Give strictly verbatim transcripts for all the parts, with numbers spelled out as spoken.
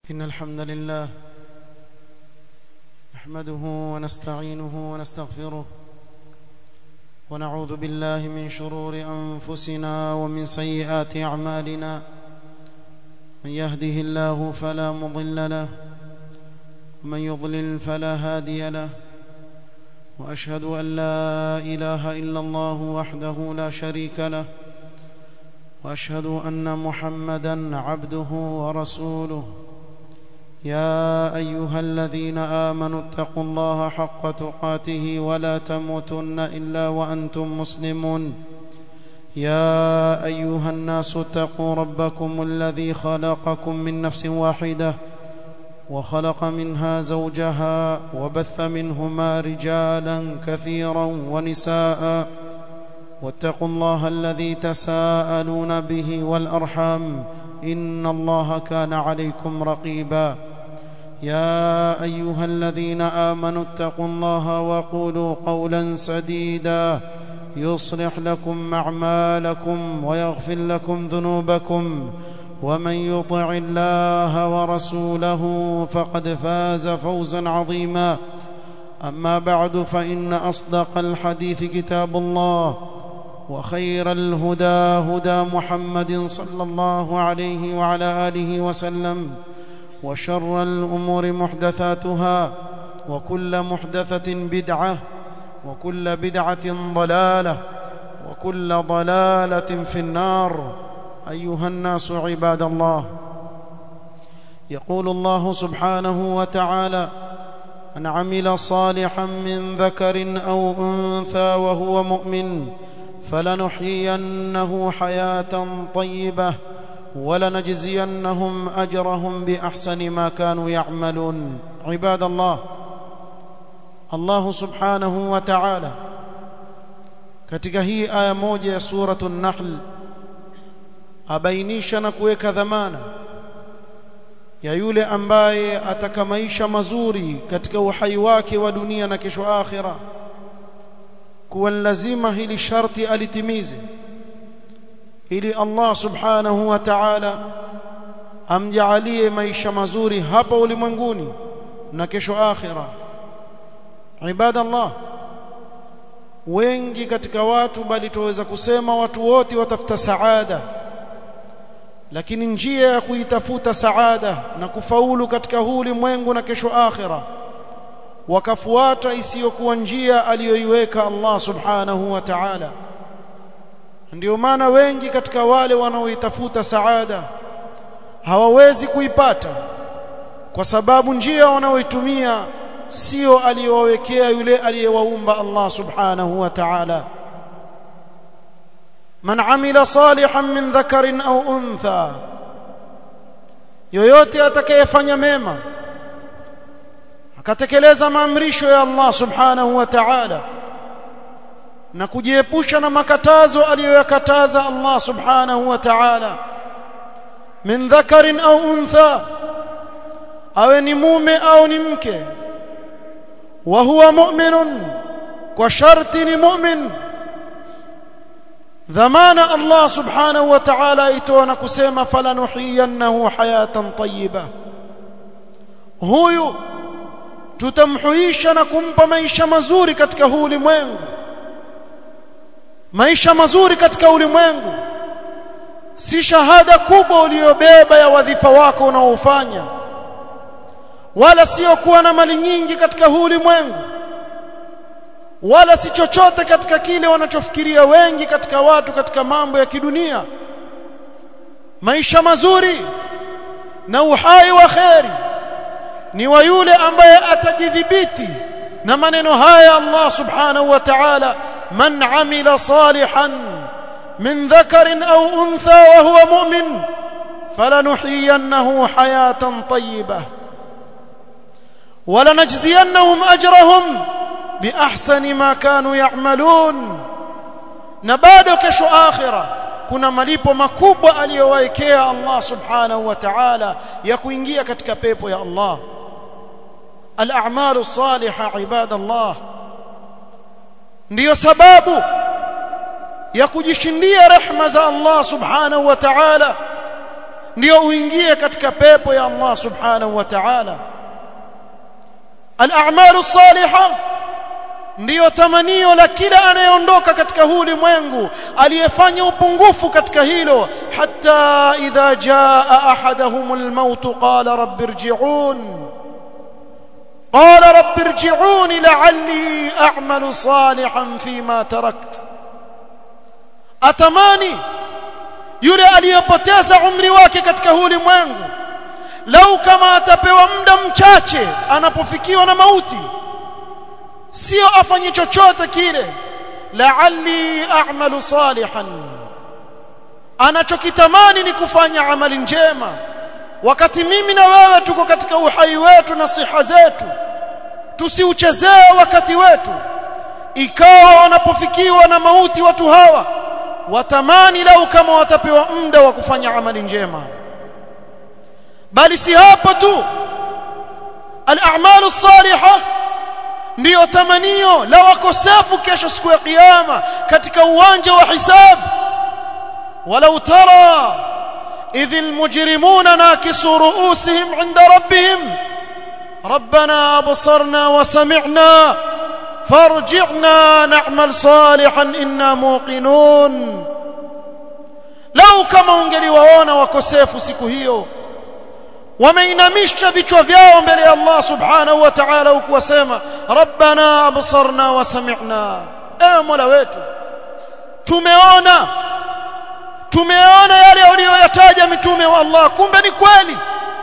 إن الحمد لله نحمده ونستعينه ونستغفره ونعوذ بالله من شرور أنفسنا ومن سيئات أعمالنا من يهده الله فلا مضل له ومن يضلل فلا هادي له وأشهد أن لا إله إلا الله وحده لا شريك له وأشهد أن محمدًا عبده ورسوله يا أيها الذين آمنوا اتقوا الله حق تقاته ولا تموتن إلا وأنتم مسلمون يا أيها الناس اتقوا ربكم الذي خلقكم من نفس واحدة وخلق منها زوجها وبث منهما رجالا كثيرا ونساء واتقوا الله الذي تساءلون به والأرحام إن الله كان عليكم رقيبا يا أيها الذين آمنوا اتقوا الله وقولوا قولا سديدا يصلح لكم أعمالكم ويغفر لكم ذنوبكم ومن يطع الله ورسوله فقد فاز فوزا عظيما أما بعد فإن أصدق الحديث كتاب الله وخير الهدى هدى محمد صلى الله عليه وعلى آله وسلم وشر الأمور محدثاتها وكل محدثة بدعة وكل بدعة ضلالة وكل ضلالة في النار أيها الناس عباد الله يقول الله سبحانه وتعالى من عمل صالحا من ذكر أو أنثى وهو مؤمن فلنحيينه حياة طيبة ولنجزينهم أجرهم بأحسن ما كانوا يعملون عباد الله الله سبحانه وتعالى katika hii aya moja ya suratu an-Nahl abainisha na kuweka dhamana ya yule ambaye ataka maisha mazuri katika uhai wake wa dunia na kesho akhira kuwa lazima hili sharti alitimize ili Allah subhanahu wa ta'ala amjaalie maisha mazuri hapa ulimwenguni na kesho akhira. Ibadallah, wengi katika watu bali tuweza kusema watu wote watafuta saada, lakini njia ya kuitafuta saada na kufaulu katika huu ulimwengu na kesho akhira wakafuata isiyokuwa njia aliyoiweka Allah subhanahu wa ta'ala. Ndio maana wengi katika wale wanaoitafuta saada hawawezi kuipata kwa sababu njia wanaoitumia sio aliyowekea yule aliyewaumba Allah subhanahu wa ta'ala. Man amila salihan min dhakarin au untha, yoyote atakayefanya mema akatekeleza maamrisho ya Allah subhanahu wa ta'ala na kujiepusha na makatazo aliyoyakataza Allah subhanahu wa ta'ala, min dhakarin au untha, awe ni mume au ni mke, wa huwa mu'minun, kwa sharti ni mu'min, dhamana Allah subhanahu wa ta'ala itoa na kusema falanuhiyannahu hayatan tayyiba, huyu tutamhuisha na kumpa maisha mazuri katika huu ulimwengu. Maisha mazuri katika ulimwengu si shahada kubwa uliyobeba ya wadhifa wako unaofanya, wala sio kuwa na mali nyingi katika huu ulimwengu, wala si chochote katika kile wanachofikiria wengi katika watu katika mambo ya kidunia. Maisha mazuri na uhai wa kheri ni wa yule ambaye atajidhibiti na maneno haya Allah subhanahu wa ta'ala, man amila salihan min dhakarin au untha wa huwa mu'min falanuhiyannahu hayatan tayyibah walanajziyannahum ajrahum biahsani ma kanu ya'malun. Na bado kesho akhira kuna malipo makubwa aliyowaekea Allah subhanahu wa ta'ala ya kuingia katika pepo ya Allah. Al-a'malu salihah ibadallah ndiyo sababu ya kujishindia rehema za Allah subhanahu wa ta'ala ndio uingie katika pepo ya Allah subhanahu wa ta'ala. Al-a'malu salihah ndiyo tamanio la kila anayeondoka katika huu ulimwengu aliyefanya upungufu katika hilo. Hatta idha jaa ahaduhumul maut qala rabbi irji'un qala rabbi irji'un la'alli a'malu salihan fima tarakt. Atamani yule aliyepoteza umri wake katika huu ulimwengu, lau kama atapewa muda mchache anapofikiwa na mauti, sio afanye chochote kile, la'alli a'malu salihan, anachokitamani ni kufanya amali njema. Wakati mimi na wewe tuko katika uhai wetu na siha zetu, tusiuchezee wakati wetu. Ikawa wanapofikiwa na mauti watu hawa watamani lau kama watapewa muda wa kufanya amali njema. Bali si hapo tu, al-a'malu salihah ndiyo tamanio la wakosefu kesho siku ya kiyama katika uwanja wa hisabu. Walau tara idhil mujrimuna nakisu ru'usihim 'inda rabbihim rabbana absarna wa sami'na farji'na na'mal salihan inna muqinun. Lau kama ungeliwaona wakosefu siku hiyo wameinamisha vichwa vyao mbele ya Allah subhanahu wa ta'ala huku wasema rabbana absarna wa sami'na, ewe Mola wetu tumeona tumeona yale waliyoyataja mitume wa Allah, kumbe ni kweli,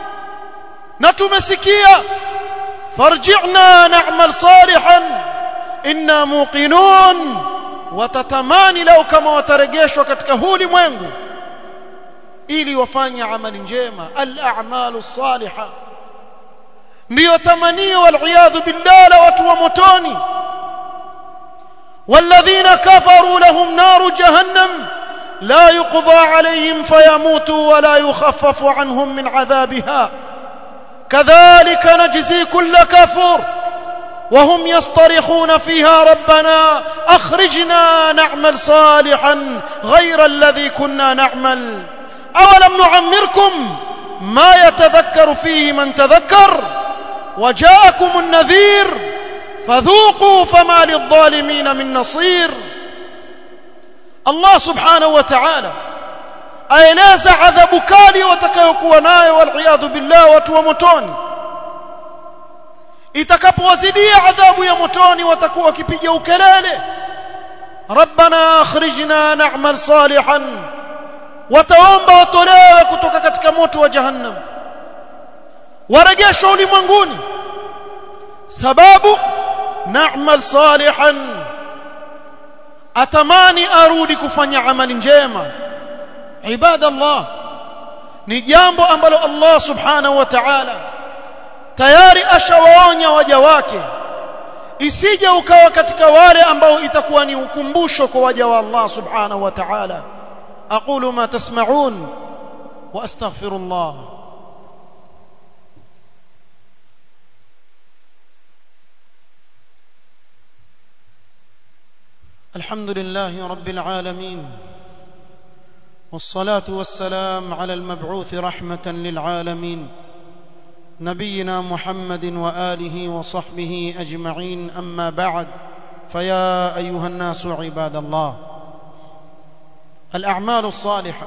na tumesikia farji'na na'mal salihan inna muqinun. Watatamani lau kama watarejeshwa katika huu ulimwengu ili wafanye amali njema. Al-a'malu salihah ndiyo tamanio wal-iyadhu billah la watu wa motoni. والذين كفروا لهم نار جهنم لا يقضى عليهم فيموتوا ولا يخفف عنهم من عذابها كذلك نجزي كل كفور وهم يصطرخون فيها ربنا أخرجنا نعمل صالحا غير الذي كنا نعمل أولم نعمركم ما يتذكر فيه من تذكر وجاءكم النذير فذوقوا فما للظالمين من نصير. الله سبحانه وتعالى aeleza adhabu kali watakayokuwa nayo waliyadhu billah watu wa motoni. Itakapowazidia adhabu ya motoni watakuwa wakipiga ukelele rabbana akhrijna na'mal salihan, wataomba watolewe kutoka katika moto wa jahannam warejeshwe ulimwenguni, sababu na'mal salihan, atamani arudi kufanya amali njema. Ibadallah, ni jambo ambalo Allah subhanahu wa ta'ala tayari ashawaonya waja wake, isije ukawa katika wale ambao itakuwa ni ukumbusho kwa waja wa Allah subhanahu wa ta'ala. aqulu ma tasma'un wa astaghfirullah. alhamdulillahi rabbil alamin والصلاة والسلام على المبعوث رحمة للعالمين نبينا محمد وآله وصحبه أجمعين. أما بعد، فيا أيها الناس عباد الله، الأعمال الصالحة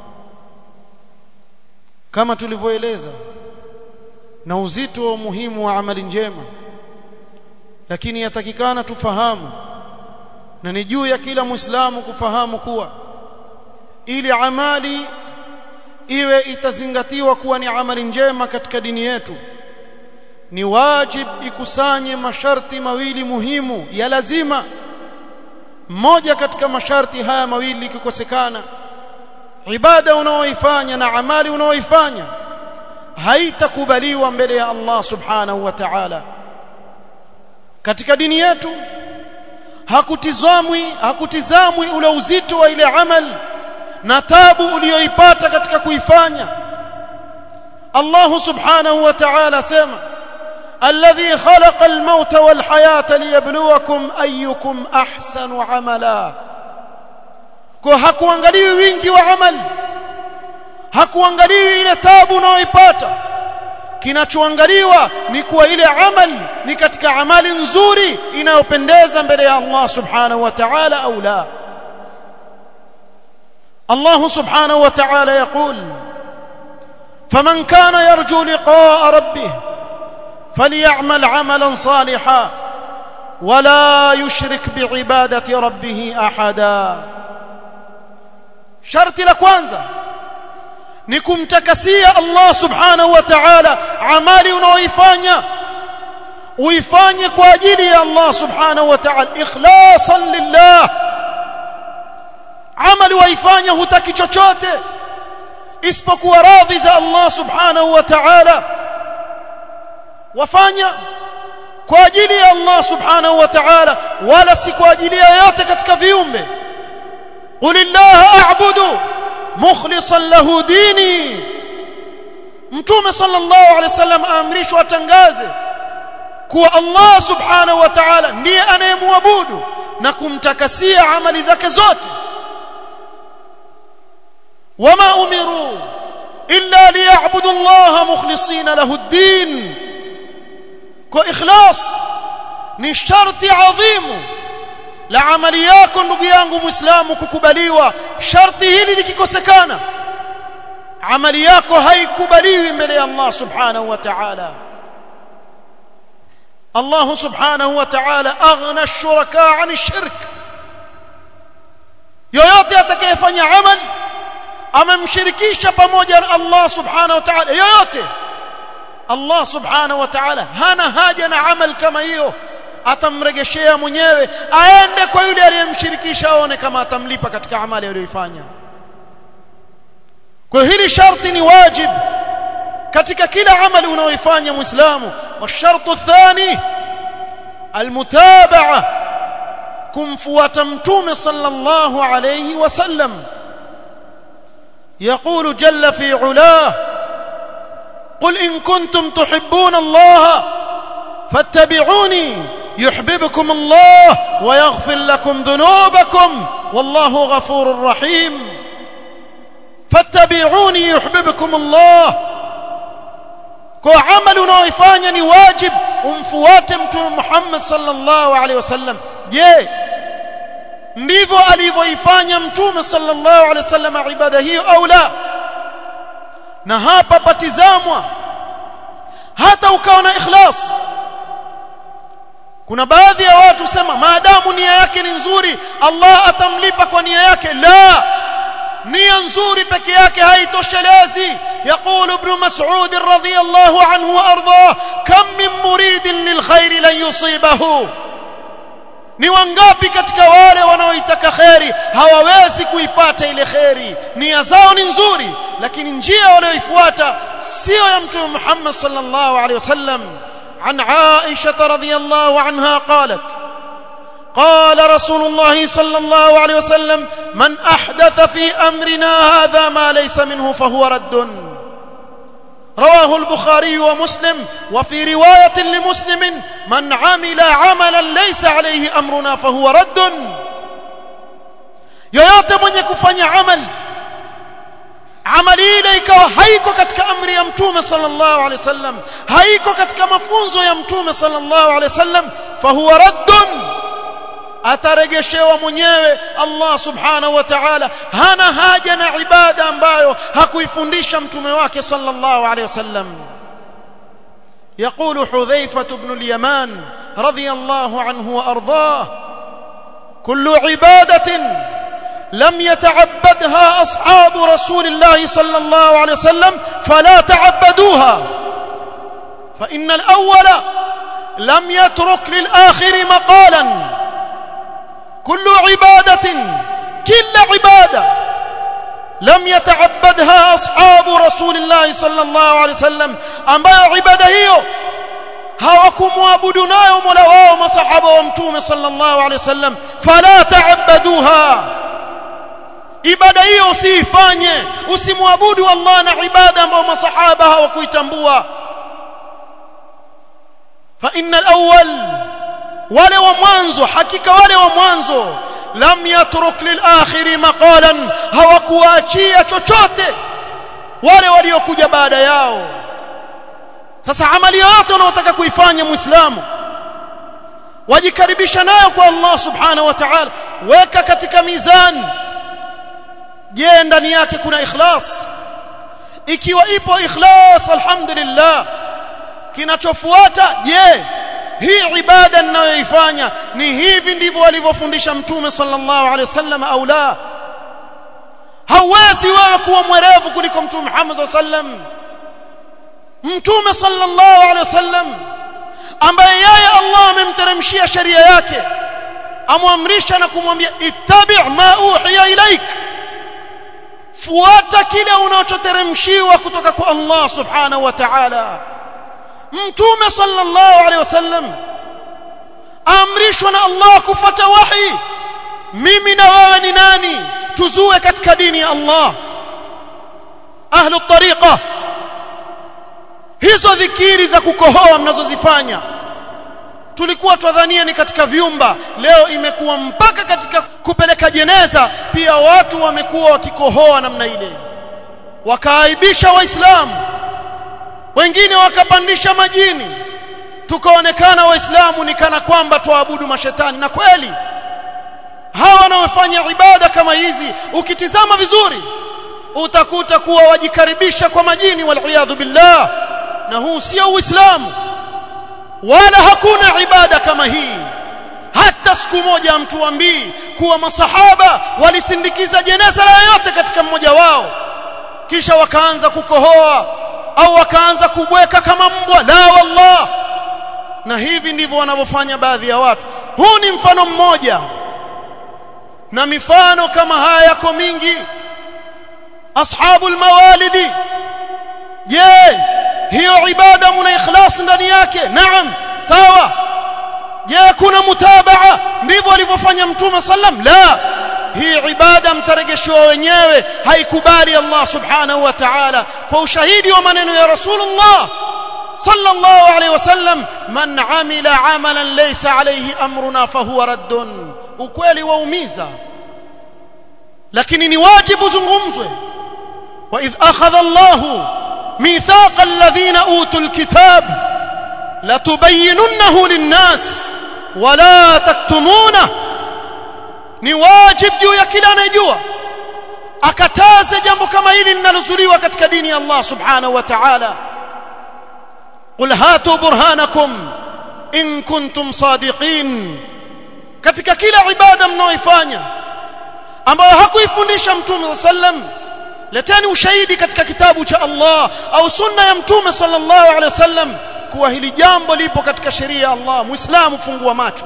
كما tulivyoeleza na uzito wa muhimu wa amali njema, lakini yatakikana tufahamu na ni juu ya kila Muislamu kufahamu kuwa ili amali iwe itazingatiwa kuwa ni amali njema katika dini yetu, ni wajib ikusanye masharti mawili muhimu ya lazima. Mmoja katika masharti haya mawili ikikosekana, ibada unaoifanya na amali unaoifanya haitakubaliwa mbele ya Allah subhanahu wa ta'ala. Katika dini yetu hakutizamwi hakutizamwi ule uzito wa ile amali na tabu uliyoipata katika kuifanya. Allah subhanahu wa ta'ala sema alladhi khalaqa al-mauta wal hayata liyabluwakum ayyukum ahsanu amala. Kwa hakuangalii wingi wa amali, hakuangaliwi ile taabu unayoipata. Kinachoangaliwa ni kuwa ile amali ni katika amali nzuri inayopendeza mbele ya Allah subhanahu wa ta'ala au la. Allah subhanahu wa ta'ala yaqul faman kana yarju liqa'a rabbih falyamal 'amalan salihan wala yushrik bi'ibadati rabbih ahada. Sharti la kwanza ni kumtakasia Allah subhanahu wa ta'ala amali unaoifanya, uifanye kwa ajili ya Allah subhanahu wa ta'ala ikhlasan lillah. Amali waifanya hutaki chochote isipokuwa radhi za Allah subhanahu wa ta'ala, wafanya kwa ajili ya Allah subhanahu wa ta'ala wala si kwa ajili ya yote katika viumbe. Qulillaha a'budu mukhlishan lahu dini. Mtume sallallahu alaihi wasallam aamrishwa atangaze kuwa Allah subhanahu wa ta'ala ndiye anayemwabudu na kumtakasia amali zake zote. wama umiru illa liya'budu Allah mukhlishina lahu ad-din. Kwa ikhlas ni sharti adhimu la amali yako ndugu yangu Muislamu kukubaliwa. Sharti hili likikosekana amali yako haikubaliwi mbele ya Allah subhanahu wa ta'ala. Allah subhanahu wa ta'ala aghna ash-shuraka 'an ash-shirk. Yoyote atakayefanya amali amemshirikisha pamoja na Allah subhanahu wa ta'ala, yoyote, Allah subhanahu wa ta'ala hana haja na amal kama hiyo, atamregeshea mwenyewe, aende kwa yule aliyemshirikisha aone kama atamlipa katika amali aliyoifanya. Kwa hili sharti ni wajib katika kila amali unaoifanya Muislamu. Wa shartu athani almutabaa, kumfuata Mtume sallallahu alayhi wasallam. يقول جل في علاه قل إن كنتم تحبون الله فاتبعوني يحببكم الله ويغفر لكم ذنوبكم والله غفور رحيم. فاتبعوني يحببكم الله. kwa amali unaoifanya ni wajib umfuate Mtume Muhammad sallallahu alaihi wasallam. Je, ndivyo alivyoifanya Mtume sallallahu alaihi wasallam ibada hiyo au la? Na hapa patizamwa hata ukawa na ikhlas. Kuna baadhi ya watu sema maadamu nia yake ni nzuri Allah atamlipa kwa nia yake. La, nia nzuri peke yake haitoshelezi. يقول ابن مسعود رضي الله عنه وارضاه كم من مريد للخير لن يصيبه. Ni wangapi katika wale wanaoitaka khairi hawawezi kuipata ile khairi. Nia zao ni nzuri lakini njia walioifuata sio ya Mtume Muhammad sallallahu alaihi wasallam. عن عائشة رضي الله عنها قالت قال رسول الله صلى الله عليه وسلم من أحدث في أمرنا هذا ما ليس منه فهو رد. رواه البخاري ومسلم. وفي رواية لمسلم من عمل عملا ليس عليه أمرنا فهو رد. yoyote mwenye kufanya amal amali ile ikawa haiko katika amri ya Mtume sallallahu alaihi wasallam, haiko katika mafunzo ya Mtume sallallahu alaihi wasallam, fahuwa raddun, atarejeshewa mwenyewe. Allah subhanahu wa ta'ala hana haja na ibada ambayo hakuifundisha mtume wake sallallahu alaihi wasallam. يقول حذيفة بن اليمان رضي الله عنه وأرضاه كل عبادة لم يتعبدها أصحاب رسول الله صلى الله عليه وسلم فلا تعبدوها فإن الأول لم يترك للآخر مقالا. كل عبادة كل عبادة لم يتعبدها أصحاب رسول الله صلى الله عليه وسلم ambayo عبادة hiyo hawakumwabudu nayo Mola wao masahaba wa Mtume sallallahu alaihi wasallam, fala ta'abbaduha. Ibada hiyo usifanye, usimwabudu Allah na ibada ambayo masahaba hawakuitambua. fa innal awwal, wale wa mwanzo, hakika wale wa mwanzo, lam yatruk lil akhiri maqalan, hawakuachia chochote wale waliokuja baada yao. Sasa amali yote unayotaka kuifanya muislamu wajikaribisha nayo kwa Allah subhanahu wa ta'ala, weka katika mizani. Je, ndani yake kuna ikhlas? Ikiwa ipo ikhlas, alhamdulillah. Kinachofuata, je, hii ibada ninayoifanya ni hivi ndivyo alivyofundisha Mtume sallallahu alaihi wasallam au la? Hauwezi wewe kuwa mwerevu kuliko Mtume Muhammad sallallahu alaihi wasallam. Mtume sallallahu alaihi wasallam ambaye yeye Allah amemteremshia sheria yake, amwamrisha na kumwambia ittabi' ma uhiya ilaik, fuata kile unachoteremshiwa kutoka kwa Allah subhanahu wa ta'ala. Mtume sallallahu alaihi wasallam amrishwa na Allah kufuata wahi. Mimi na wewe ni nani tuzue katika dini ya Allah? Ahlu tariqa, hizo dhikiri za kukohoa mnazozifanya tulikuwa tudhania ni katika vyumba, leo imekuwa mpaka katika kupeleka jeneza pia watu wamekuwa wakikohoa namna ile, wakaaibisha waislamu, wengine wakapandisha majini, tukaonekana waislamu ni kana kwamba tuabudu mashetani. Na kweli hawa wanaofanya ibada kama hizi ukitizama vizuri utakuta kuwa wajikaribisha kwa majini, wal billah. Na huu sio Uislamu, wala hakuna ibada kama hii. Hata siku moja mtuambii kuwa masahaba walisindikiza jeneza la yote katika mmoja wao kisha wakaanza kukohoa au wakaanza kubweka kama mbwa. La wallah. Na hivi ndivyo wanavyofanya baadhi ya watu. Huu ni mfano mmoja, na mifano kama haya yako mingi. Ashabul mawalidi, je, hiyo ibada mna ikhlas ndani yake? Naam, sawa. Je, kuna mutabaa? Ndivyo alivyofanya Mtume sallam? La, hii ibada mtarejeshiwa wenyewe, haikubali Allah subhanahu wa ta'ala, kwa ushahidi wa maneno ya Rasulullah sallallahu alayhi wasallam, man amila amalan laysa alayhi amruna fahuwa raddun. Ukweli waumiza, lakini ni wajibu zungumzwe. wa idh akhadha Allahu ميثاق الذين أوتوا الكتاب لتبيننه للناس ولا تكتمونه. ni wajib juu ya kila anayejua akataze jambo kama hili linalozuliwa katika dini ya Allah subhanahu wa ta'ala. qul hatu burhanakum in kuntum sadiqin. katika kila ibada mnaoifanya ambayo hakuifundisha Mtume sallam, leteni ushahidi katika kitabu cha Allah au sunna ya Mtume sallallahu alaihi wasallam kuwa hili jambo lipo katika sheria ya Allah. Muislamu, fungua macho.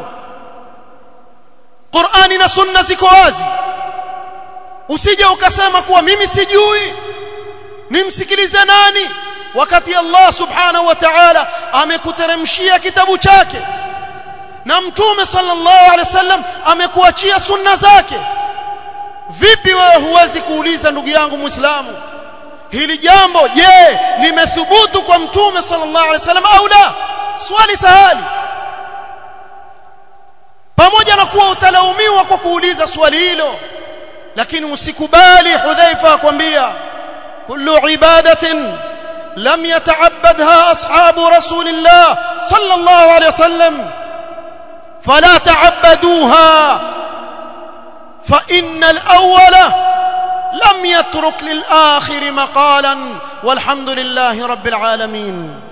Qur'ani na sunna ziko wazi. Usije ukasema kuwa mimi sijui, nimsikilize nani, wakati Allah subhanahu wa ta'ala amekuteremshia kitabu chake na Mtume sallallahu alaihi wasallam amekuachia sunna zake. Vipi wewe huwezi kuuliza, ndugu yangu Muislamu, hili jambo je limethubutu kwa Mtume sallallahu alaihi wasallam au la? Swali sahali. Pamoja na kuwa utalaumiwa kwa kuuliza swali hilo, lakini usikubali. Hudhaifa akwambia kullu ibadatin lam yata'abbadha ashabu rasulillah sallallahu alaihi wasallam fala ta'abbaduha فإن الأول لم يترك للآخر مقالا والحمد لله رب العالمين.